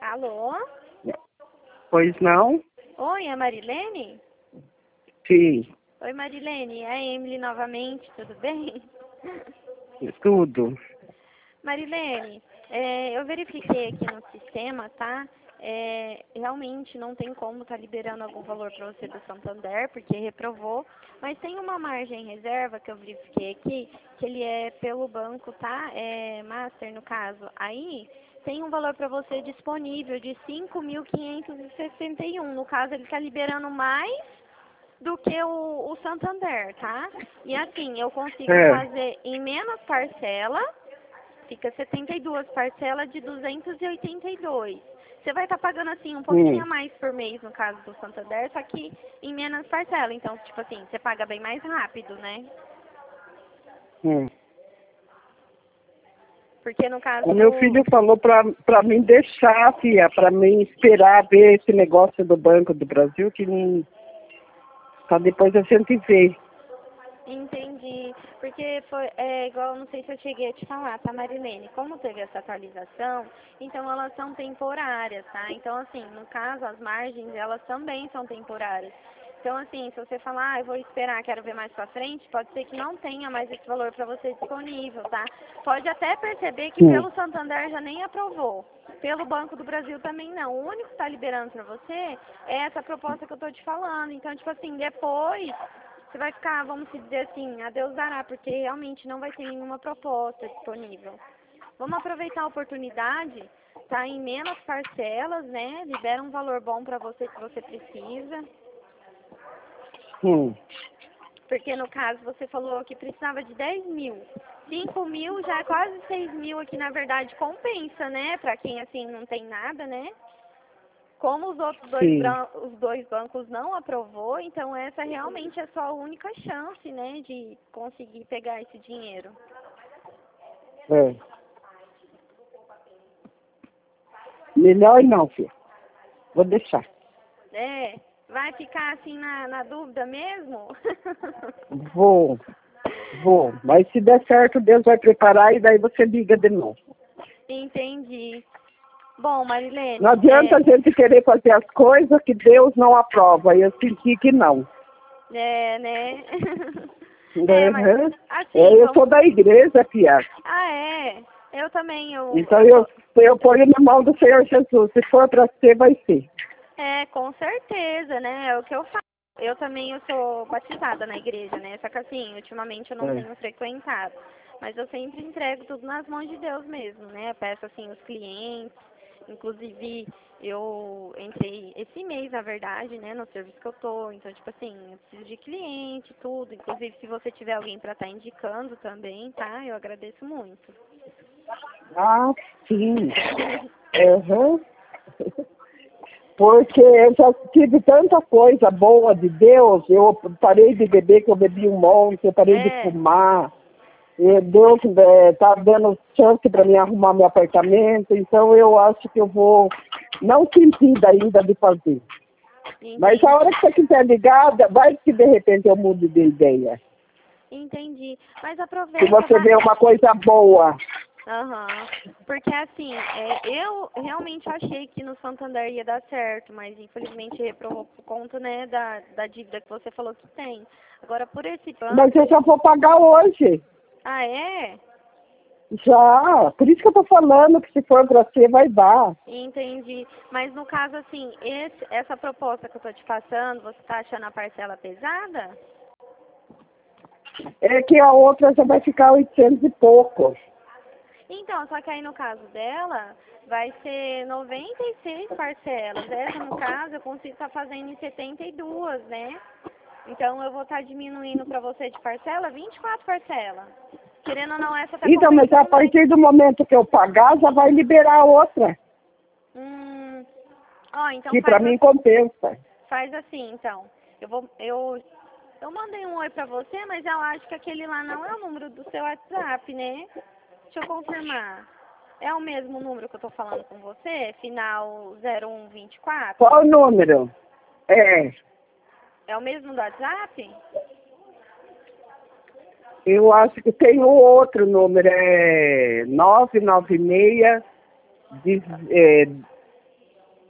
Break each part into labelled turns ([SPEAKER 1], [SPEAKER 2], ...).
[SPEAKER 1] Alô?
[SPEAKER 2] Pois não?
[SPEAKER 1] Oi, é a Marilene?
[SPEAKER 2] Sim,
[SPEAKER 1] Oi, Marilene, é a Emily novamente, tudo bem?
[SPEAKER 2] tudo.
[SPEAKER 1] Marilene, eu verifiquei aqui no sistema, tá? Realmente não tem como tá liberando algum valor para você do Santander, porque reprovou, mas tem uma margem em reserva que eu verifiquei aqui, que ele é pelo banco, tá? Master, no caso. Aí tem um valor para você disponível de 5.561. No caso, ele está liberando mais do que o Santander, tá? E assim, eu consigo fazer em menos parcela, fica 72 parcelas de 282. Você vai estar pagando assim um pouquinho a mais por mês no caso do Santander, só que em menos parcela. Então, tipo assim, você paga bem mais rápido, né? Porque no caso
[SPEAKER 2] O meu filho falou pra mim deixar, filha, pra mim esperar ver esse negócio do Banco do Brasil, que não... Pra depois a gente ver.
[SPEAKER 1] Entendi. Porque foi igual, não sei se eu cheguei a te falar, tá, Marilene? Como teve essa atualização, então elas são temporárias, tá? Então, assim, no caso, as margens, elas também são temporárias. Então, assim, se você falar, eu vou esperar, quero ver mais pra frente, pode ser que não tenha mais esse valor para você disponível, tá? Pode até perceber que pelo Santander já nem aprovou. Pelo Banco do Brasil também não. O único que está liberando para você é essa proposta que eu tô te falando. Então, tipo assim, depois você vai ficar, vamos dizer assim, a Deus dará, porque realmente não vai ter nenhuma proposta disponível. Vamos aproveitar a oportunidade, tá em menos parcelas, né? Libera um valor bom para você que você precisa. Porque no caso você falou que precisava de 10 mil. 5 mil já é quase 6 mil aqui, na verdade, compensa, né? Pra quem assim não tem nada, né? Como os outros os dois bancos não aprovou, então essa realmente é só a única chance, né, de conseguir pegar esse dinheiro.
[SPEAKER 2] Melhor não, filha. Vou deixar.
[SPEAKER 1] Vai ficar assim na dúvida mesmo?
[SPEAKER 2] Vou. Mas se der certo, Deus vai preparar e daí você liga de novo.
[SPEAKER 1] Entendi. Bom, Marilene...
[SPEAKER 2] Não adianta a gente querer fazer as coisas que Deus não aprova. E eu senti que não.
[SPEAKER 1] Né?
[SPEAKER 2] Mas,
[SPEAKER 1] assim,
[SPEAKER 2] eu sou da igreja, filha.
[SPEAKER 1] Eu também,
[SPEAKER 2] Então eu ponho na mão do Senhor Jesus. Se for para ser, vai ser.
[SPEAKER 1] Com certeza, né? É o que eu faço. Eu também sou batizada na igreja, né? Só que assim, ultimamente eu não tenho frequentado. Mas eu sempre entrego tudo nas mãos de Deus mesmo, né? Eu peço assim os clientes. Inclusive, eu entrei esse mês, na verdade, né? No serviço que eu tô. Então, tipo assim, eu preciso de cliente, tudo. Inclusive, se você tiver alguém para estar indicando também, tá? Eu agradeço muito.
[SPEAKER 2] Ah, sim. Porque eu já tive tanta coisa boa de Deus, eu parei de beber, que eu bebi um monte, eu parei de fumar. E Deus está dando chance para mim arrumar meu apartamento, então eu acho que eu vou não sentir ainda de fazer. Entendi. Mas a hora que você quiser ligar, vai que de repente eu mudo de ideia.
[SPEAKER 1] Entendi. Mas aproveita...
[SPEAKER 2] Se você vê uma coisa boa.
[SPEAKER 1] Porque assim, eu realmente achei que no Santander ia dar certo, mas infelizmente reprovou por conta, né, da dívida que você falou que tem. Agora, por esse banco...
[SPEAKER 2] Mas eu já vou pagar hoje.
[SPEAKER 1] Ah, é?
[SPEAKER 2] Já, por isso que eu tô falando que se for pra ser, vai dar.
[SPEAKER 1] Entendi. Mas no caso, assim, essa proposta que eu tô te passando, você tá achando a parcela pesada?
[SPEAKER 2] É que a outra já vai ficar 800 e pouco.
[SPEAKER 1] Então, só que aí no caso dela, vai ser 96 parcelas. Essa, no caso, eu consigo estar fazendo em 72, né? Então, eu vou estar diminuindo para você de parcela 24 parcelas. Querendo ou não, essa tá
[SPEAKER 2] Então, mas a partir do momento que eu pagar, já vai liberar a outra.
[SPEAKER 1] Então
[SPEAKER 2] que para mim compensa.
[SPEAKER 1] Faz assim, então. Eu mandei um oi pra você, mas eu acho que aquele lá não é o número do seu WhatsApp, né? Deixa eu confirmar. É o mesmo número que eu tô falando com você? Final 0124?
[SPEAKER 2] Qual o número?
[SPEAKER 1] É o mesmo do WhatsApp?
[SPEAKER 2] Eu acho que tem um outro número, 996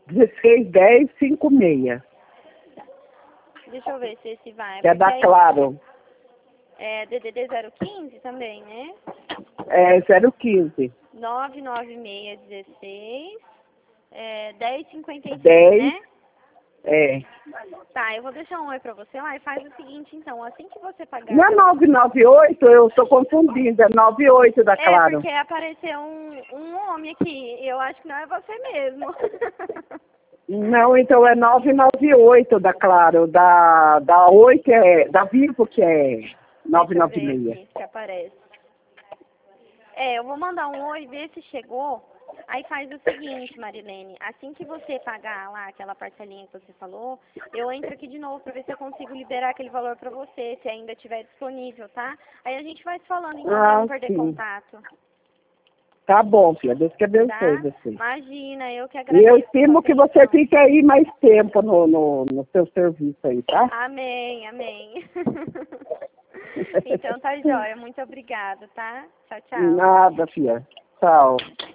[SPEAKER 2] 161056.
[SPEAKER 1] Deixa eu ver se esse vai.
[SPEAKER 2] Que é da Claro.
[SPEAKER 1] É DDD 015 também, né?
[SPEAKER 2] É 015.
[SPEAKER 1] 99616 1055,
[SPEAKER 2] 10.
[SPEAKER 1] né?
[SPEAKER 2] É.
[SPEAKER 1] Tá, eu vou deixar um oi pra você lá e faz o seguinte, então, assim que você pagar...
[SPEAKER 2] Não é 998, eu estou confundindo, é 98 da Claro.
[SPEAKER 1] É, porque apareceu um homem aqui, eu acho que não é você mesmo.
[SPEAKER 2] Não, então é 998 da Claro, da Oi, que é, da Vivo, que é 996.
[SPEAKER 1] Deixa eu ver aqui se aparece. Eu vou mandar um oi, ver se chegou. Aí faz o seguinte, Marilene, assim que você pagar lá aquela parcelinha que você falou, eu entro aqui de novo pra ver se eu consigo liberar aquele valor pra você, se ainda estiver disponível, tá? Aí a gente vai se falando, então, pra não perder contato.
[SPEAKER 2] Tá bom, filha, Deus que abençoe
[SPEAKER 1] Tá?
[SPEAKER 2] você.
[SPEAKER 1] Imagina, eu que
[SPEAKER 2] E
[SPEAKER 1] agradeço.
[SPEAKER 2] eu estimo que você fique aí mais tempo no seu serviço aí, tá?
[SPEAKER 1] Amém, amém. Então tá jóia, muito obrigada, tá? Tchau, tchau.
[SPEAKER 2] Nada, filha. Tchau.